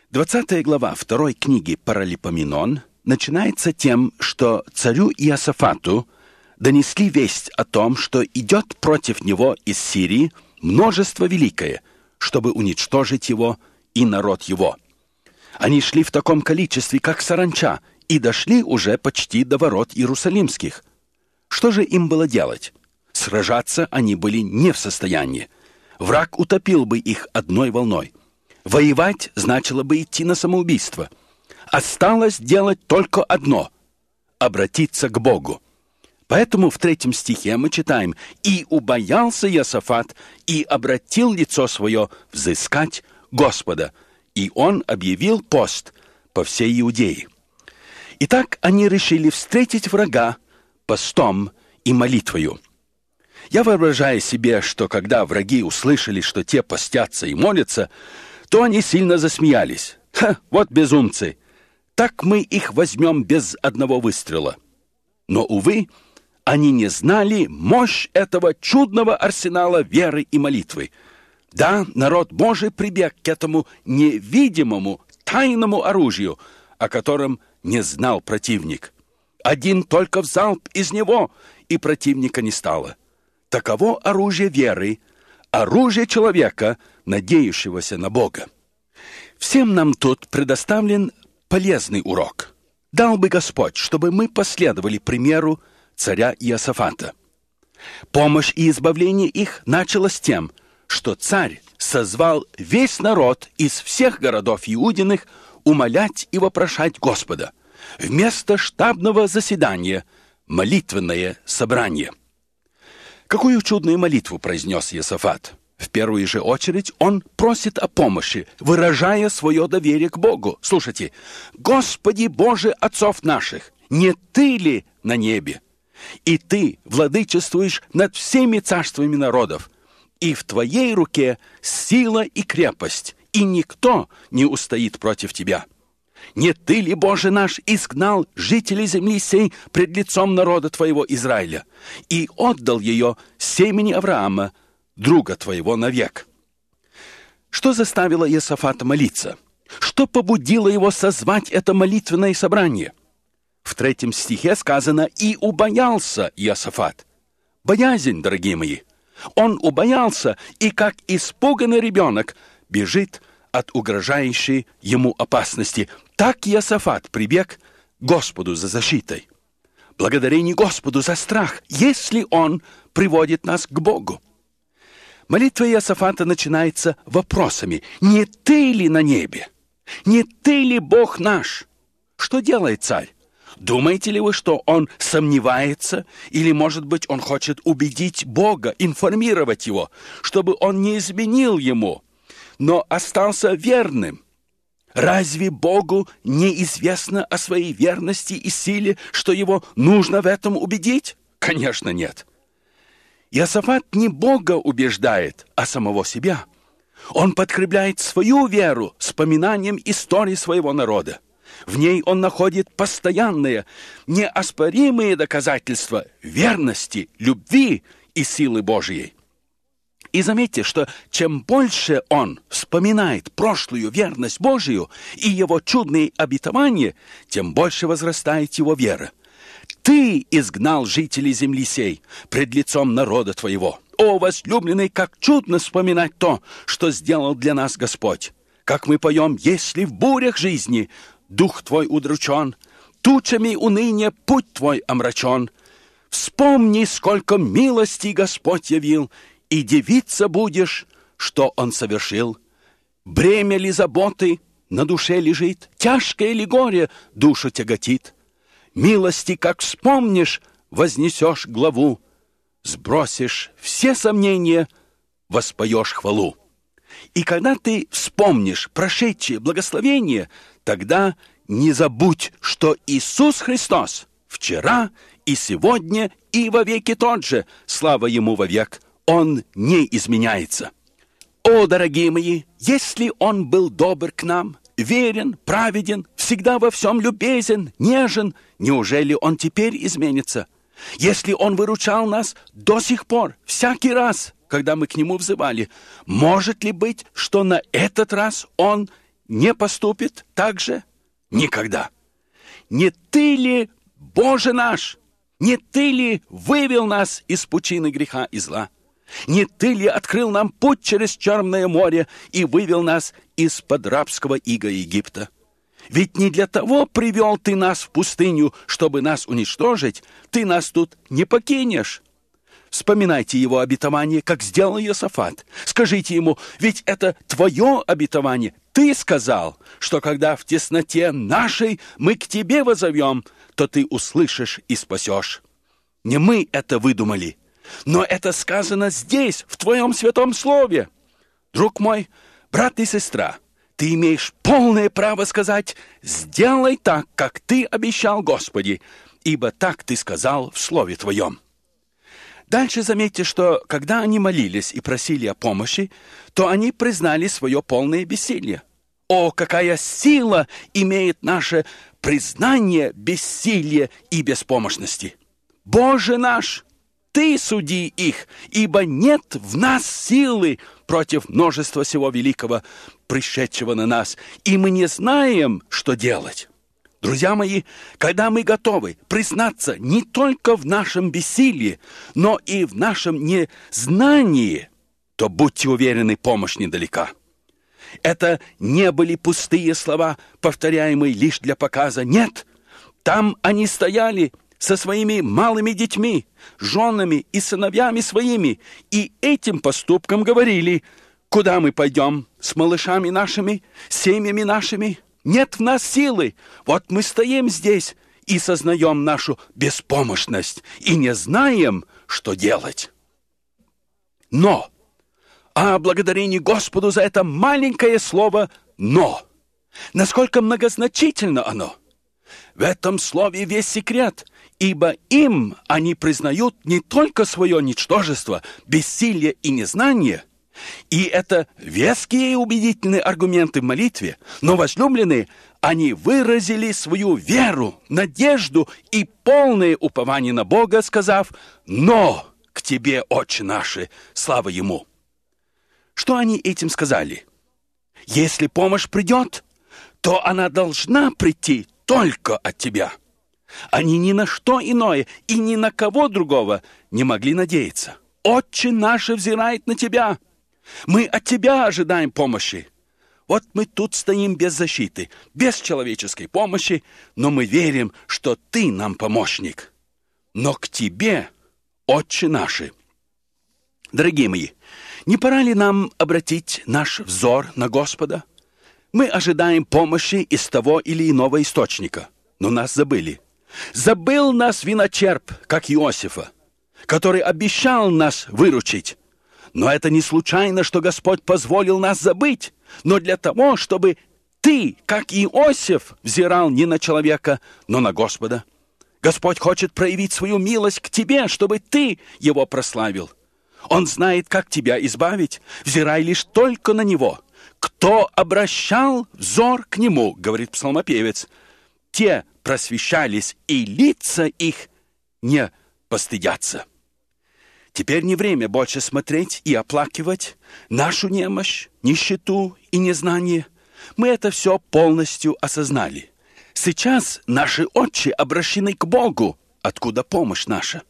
20 глава 2 книги Паралипоменон начинается тем, что царю Иосафату донесли весть о том, что идет против него из Сирии множество великое, чтобы уничтожить его и народ его. Они шли в таком количестве, как саранча, и дошли уже почти до ворот Иерусалимских. Что же им было делать? Сражаться они были не в состоянии. Враг утопил бы их одной волной. Воевать значило бы идти на самоубийство. Осталось делать только одно — обратиться к Богу. Поэтому в 3 стихе мы читаем: «И убоялся Иосафат, и обратил лицо свое взыскать Господа, и он объявил пост по всей Иудее». Итак, они решили встретить врага постом и молитвою. Я воображаю себе, что когда враги услышали, что те постятся и молятся, то они сильно засмеялись. Вот безумцы! Так мы их возьмем без одного выстрела. Но, увы, они не знали мощь этого чудного арсенала веры и молитвы. Да, народ Божий прибег к этому невидимому, тайному оружию, о котором не знал противник. Один только залп из него, и противника не стало. Таково оружие веры, оружие человека, надеющегося на Бога. Всем нам тут предоставлен полезный урок. Дал бы Господь, чтобы мы последовали примеру царя Иосафата. Помощь и избавление их началось тем, что царь созвал весь народ из всех городов Иудиных умолять и вопрошать Господа. Вместо штабного заседания — молитвенное собрание. Какую чудную молитву произнес Иосафат? В первую же очередь он просит о помощи, выражая свое доверие к Богу. Слушайте: «Господи Боже отцов наших, не Ты ли на небе? И Ты владычествуешь над всеми царствами народов, и в Твоей руке сила и крепость, и никто не устоит против Тебя. Не Ты ли, Боже наш, изгнал жителей земли сей пред лицом народа Твоего Израиля, и отдал ее семени Авраама, друга Твоего, навек?» Что заставило Иосафата молиться? Что побудило его созвать это молитвенное собрание? В 3 стихе сказано: «И убоялся Иосафат». Боязнь, дорогие мои. Он убоялся, и как испуганный ребенок бежит от угрожающей ему опасности. Так Иосафат прибег к Господу за защитой. Благодарение Господу за страх, если Он приводит нас к Богу. Молитва Иосафата начинается вопросами: «Не Ты ли на небе? Не Ты ли Бог наш?» Что делает царь? Думаете ли вы, что он сомневается? Или, может быть, он хочет убедить Бога, информировать его, чтобы он не изменил ему, но остался верным? Разве Богу неизвестно о своей верности и силе, что его нужно в этом убедить? Конечно, нет. Иосафат не Бога убеждает, а самого себя. Он подкрепляет свою веру вспоминанием истории своего народа. В ней он находит постоянные, неоспоримые доказательства верности, любви и силы Божьей. И заметьте, что чем больше он вспоминает прошлую верность Божию и его чудные обетования, тем больше возрастает его вера. «Ты изгнал жителей земли сей пред лицом народа Твоего». О, возлюбленный, как чудно вспоминать то, что сделал для нас Господь. Как мы поем: «Если в бурях жизни дух Твой удручен, тучами уныния путь Твой омрачен, вспомни, сколько милости Господь явил, и дивиться будешь, что Он совершил. Бремя ли заботы на душе лежит, тяжкое ли горе душу тяготит? Милости, как вспомнишь, вознесешь главу, сбросишь все сомнения, воспоешь хвалу». И когда ты вспомнишь прошедшее благословение, тогда не забудь, что Иисус Христос вчера и сегодня и вовеки тот же, слава Ему вовек, Он не изменяется. О, дорогие мои, если Он был добр к нам, верен, праведен, всегда во всем любезен, нежен, неужели Он теперь изменится? Если Он выручал нас до сих пор, всякий раз, когда мы к Нему взывали, может ли быть, что на этот раз Он не поступит так же? Никогда. Не ты ли, Боже наш, не ты ли вывел нас из пучины греха и зла? Не ты ли открыл нам путь через Черное море и вывел нас из-под рабского ига Египта? Ведь не для того привел ты нас в пустыню, чтобы нас уничтожить, ты нас тут не покинешь. Вспоминайте его обетование, как сделал Иосафат. Скажите ему, ведь это твое обетование. Ты сказал, что когда в тесноте нашей мы к тебе воззовем, то ты услышишь и спасешь. Не мы это выдумали, но это сказано здесь, в твоем святом слове. Друг мой, брат и сестра, ты имеешь полное право сказать: сделай так, как ты обещал, Господи, ибо так ты сказал в слове твоем. Дальше заметьте, что когда они молились и просили о помощи, то они признали свое полное бессилие. О, какая сила имеет наше признание бессилия и беспомощности! Боже наш, Ты суди их, ибо нет в нас силы против множества всего великого, пришедшего на нас, и мы не знаем, что делать. Друзья мои, когда мы готовы признаться не только в нашем бессилии, но и в нашем незнании, то будьте уверены, помощь недалека. Это не были пустые слова, повторяемые лишь для показа. Нет, там они стояли со своими малыми детьми, женами и сыновьями своими, и этим поступком говорили: куда мы пойдем с малышами нашими, семьями нашими? Нет в нас силы. Вот мы стоим здесь и сознаем нашу беспомощность и не знаем, что делать. Но, благодарение Господу за это маленькое слово «но». Насколько многозначительно оно. В этом слове весь секрет, ибо им они признают не только свое ничтожество, бессилие и незнание, и это веские и убедительные аргументы в молитве, но, возлюбленные, они выразили свою веру, надежду и полное упование на Бога, сказав: «Но к Тебе, Отче наши, слава Ему». Что они этим сказали? Если помощь придет, то она должна прийти только от Тебя. Они ни на что иное и ни на кого другого не могли надеяться. «Отче наш взирает на Тебя». Мы от Тебя ожидаем помощи. Вот мы тут стоим без защиты, без человеческой помощи, но мы верим, что Ты нам помощник. Но к Тебе, Отче наши. Дорогие мои, не пора ли нам обратить наш взор на Господа? Мы ожидаем помощи из того или иного источника, но нас забыли. Забыл нас виночерп, как Иосифа, который обещал нас выручить. Но это не случайно, что Господь позволил нас забыть, но для того, чтобы ты, как Иосиф, взирал не на человека, но на Господа. Господь хочет проявить свою милость к тебе, чтобы ты его прославил. Он знает, как тебя избавить, взирай лишь только на Него. Кто обращал взор к Нему, говорит псалмопевец, те просвещались, и лица их не постыдятся. Теперь не время больше смотреть и оплакивать нашу немощь, нищету и незнание. Мы это все полностью осознали. Сейчас наши очи обращены к Богу, откуда помощь наша.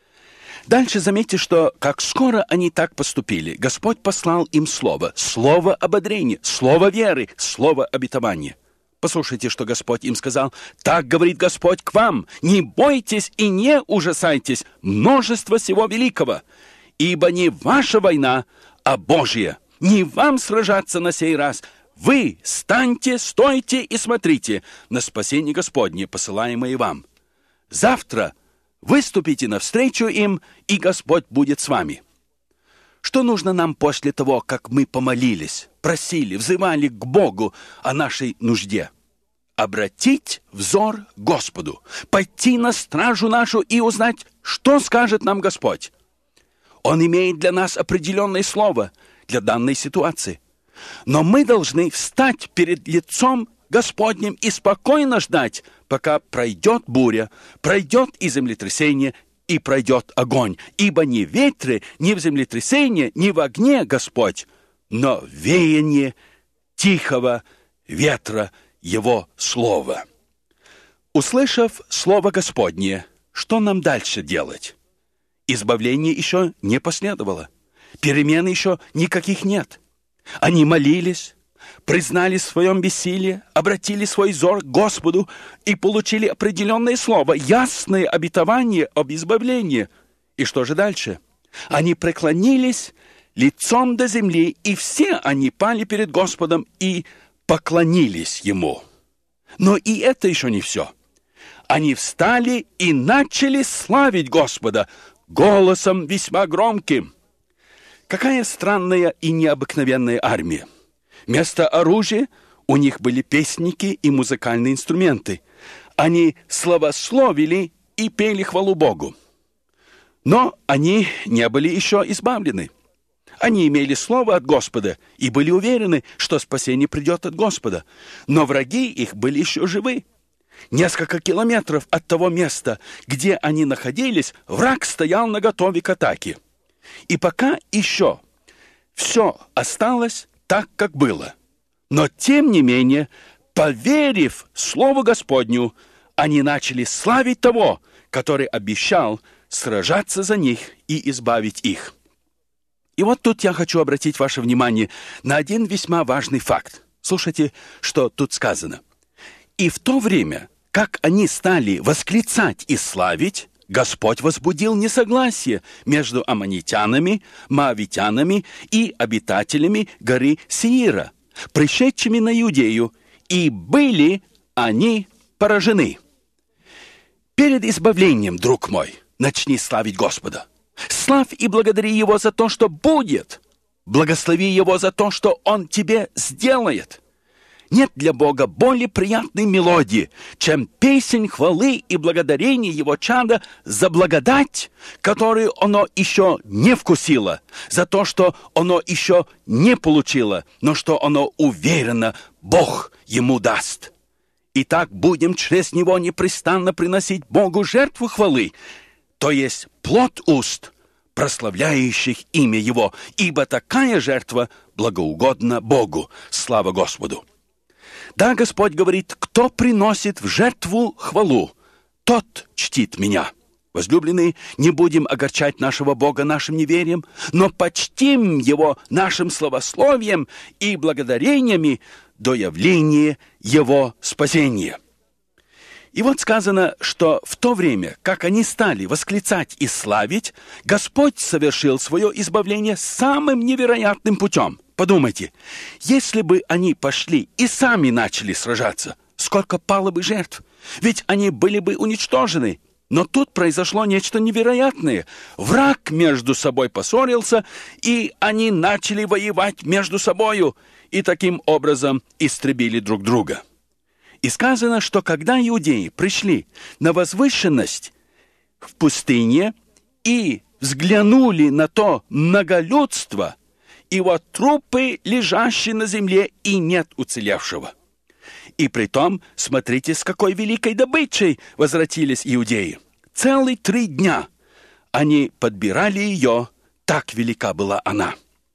Дальше заметьте, что как скоро они так поступили, Господь послал им слово ободрения, слово веры, слово обетования. Послушайте, что Господь им сказал. «Так говорит Господь к вам, не бойтесь и не ужасайтесь множества всего великого, ибо не ваша война, а Божья. Не вам сражаться на сей раз. Вы станьте, стойте и смотрите на спасение Господне, посылаемое вам. Завтра выступите навстречу им, и Господь будет с вами». Что нужно нам после того, как мы помолились, просили, взывали к Богу о нашей нужде? Обратить взор к Господу, пойти на стражу нашу и узнать, что скажет нам Господь. Он имеет для нас определенное слово для данной ситуации. Но мы должны встать перед лицом Господним и спокойно ждать, пока пройдет буря, пройдет и землетрясение, и пройдет огонь. Ибо ни в ветре, ни в землетрясении, ни в огне Господь, но веяние тихого ветра Его слова». Услышав Слово Господне, что нам дальше делать? Избавление еще не последовало. Перемен еще никаких нет. Они молились, признали в своем бессилии, обратили свой взор к Господу и получили определенное слово, ясное обетование об избавлении. И что же дальше? Они преклонились лицом до земли, и все они пали перед Господом и поклонились Ему. Но и это еще не все. Они встали и начали славить Господа голосом весьма громким. Какая странная и необыкновенная армия. Вместо оружия у них были песники и музыкальные инструменты. Они славословили и пели хвалу Богу. Но они не были еще избавлены. Они имели слово от Господа и были уверены, что спасение придет от Господа. Но враги их были еще живы. Несколько километров от того места, где они находились, враг стоял наготове к атаке. И пока еще все осталось так, как было. Но, тем не менее, поверив Слову Господню, они начали славить того, который обещал сражаться за них и избавить их. И вот тут я хочу обратить ваше внимание на один весьма важный факт. Слушайте, что тут сказано. «И в то время, как они стали восклицать и славить, Господь возбудил несогласие между аммонитянами, моавитянами и обитателями горы Сеира, пришедшими на Иудею, и были они поражены». Перед избавлением, друг мой, начни славить Господа. Славь и благодари Его за то, что будет. Благослови Его за то, что Он тебе сделает. Нет для Бога более приятной мелодии, чем песнь хвалы и благодарения Его чада за благодать, которую оно еще не вкусило, за то, что оно еще не получило, но что оно уверенно Бог ему даст. Итак, будем через Него непрестанно приносить Богу жертву хвалы, то есть плод уст, прославляющих имя Его, ибо такая жертва благоугодна Богу. Слава Господу! Да, Господь говорит: кто приносит в жертву хвалу, тот чтит меня. Возлюбленные, не будем огорчать нашего Бога нашим неверием, но почтим Его нашим славословием и благодарениями до явления Его спасения. И вот сказано, что в то время, как они стали восклицать и славить, Господь совершил свое избавление самым невероятным путем. Подумайте, если бы они пошли и сами начали сражаться, сколько пало бы жертв? Ведь они были бы уничтожены. Но тут произошло нечто невероятное. Враг между собой поссорился, и они начали воевать между собою, и таким образом истребили друг друга. И сказано, что когда иудеи пришли на возвышенность в пустыне и взглянули на то многолюдство, и вот трупы, лежащие на земле, и нет уцелевшего. И притом, смотрите, с какой великой добычей возвратились иудеи. Целых 3 дня они подбирали ее, так велика была она.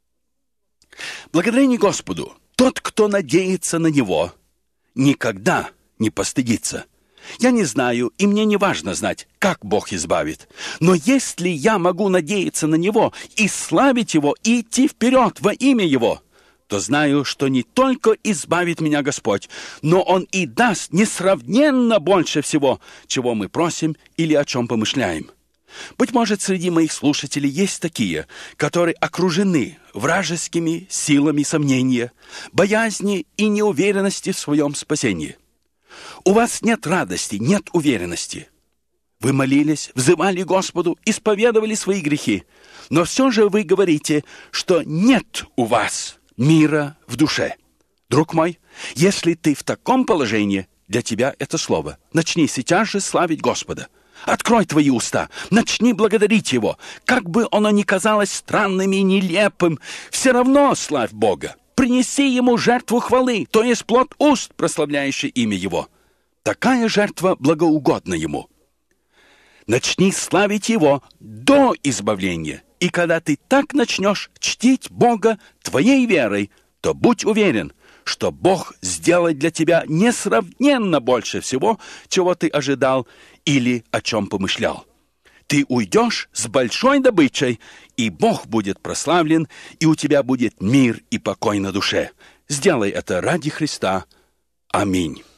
Благодарение Господу, тот, кто надеется на Него, никогда не постыдится. Я не знаю, и мне не важно знать, как Бог избавит. Но если я могу надеяться на Него и славить Его, и идти вперед во имя Его, то знаю, что не только избавит меня Господь, но Он и даст несравненно больше всего, чего мы просим или о чем помышляем. Быть может, среди моих слушателей есть такие, которые окружены вражескими силами сомнения, боязни и неуверенности в своем спасении. У вас нет радости, нет уверенности. Вы молились, взывали Господу, исповедовали свои грехи, но все же вы говорите, что нет у вас мира в душе. Друг мой, если ты в таком положении, для тебя это слово. Начни сейчас же славить Господа. Открой твои уста, начни благодарить Его. Как бы оно ни казалось странным и нелепым, все равно славь Бога. Принеси Ему жертву хвалы, то есть плод уст, прославляющий имя Его. Такая жертва благоугодна Ему. Начни славить Его до избавления. И когда ты так начнешь чтить Бога твоей верой, то будь уверен, что Бог сделает для тебя несравненно больше всего, чего ты ожидал или о чем помышлял. Ты уйдешь с большой добычей, и Бог будет прославлен, и у тебя будет мир и покой на душе. Сделай это ради Христа. Аминь.